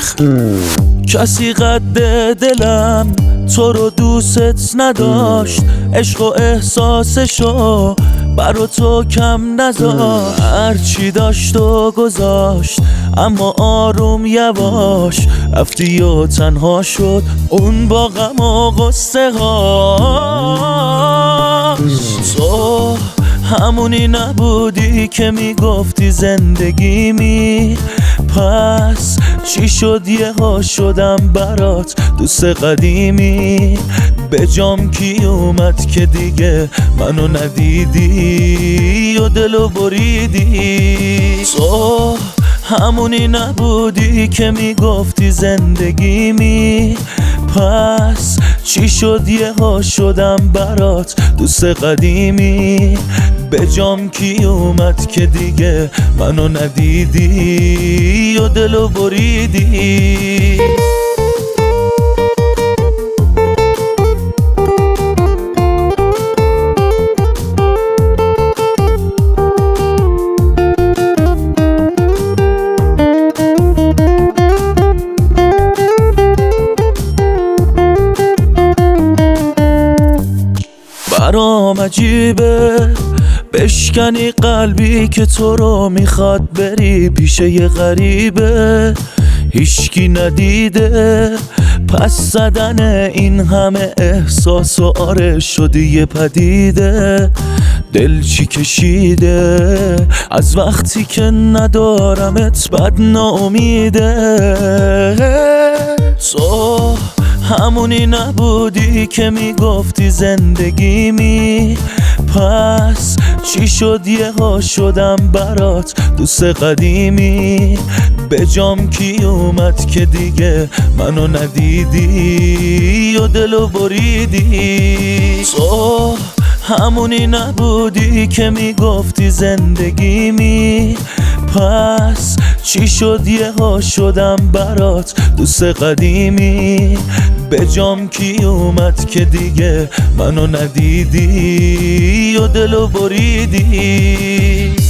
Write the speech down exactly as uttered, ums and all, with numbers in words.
کسی قد دلم تو رو دوست نداشت، عشق و احساسشو برا تو کم نذاشت. هرچی داشت و گذاشت اما آروم یواش رفتی و تنها شد اون با غم و غصه هاش. تو همونی نبودی که میگفتی زندگیمی، پس چی شد یه ها شدم برات دوست قدیمی. به جام کی اومد که دیگه منو ندیدی و دلو بریدی. تو همونی نبودی که میگفتی زندگیمی، پس چی شد یه ها شدم برات دوست قدیمی. به جام کی اومد که دیگه منو ندیدی و دلو بریدی. برام عجیبه بشکنی قلبی که تو رو میخواد بری پیش یه غریبه، هیچکی ندیده پس زدن این همه احساس و آره شدی یه پدیده. دل چی کشیده از وقتی که ندارمت بد ناامیده. تو همونی نبودی که میگفتی زندگیمی، پس چی شد یه ها شدم برات دوست قدیمی. به جام کی اومد که دیگه منو ندیدی و دلو بریدی. تو همونی نبودی که میگفتی زندگیمی، پس چی شد یه ها شدم برات دوست قدیمی. به جام کی اومد که دیگه منو ندیدی و دلو بریدی.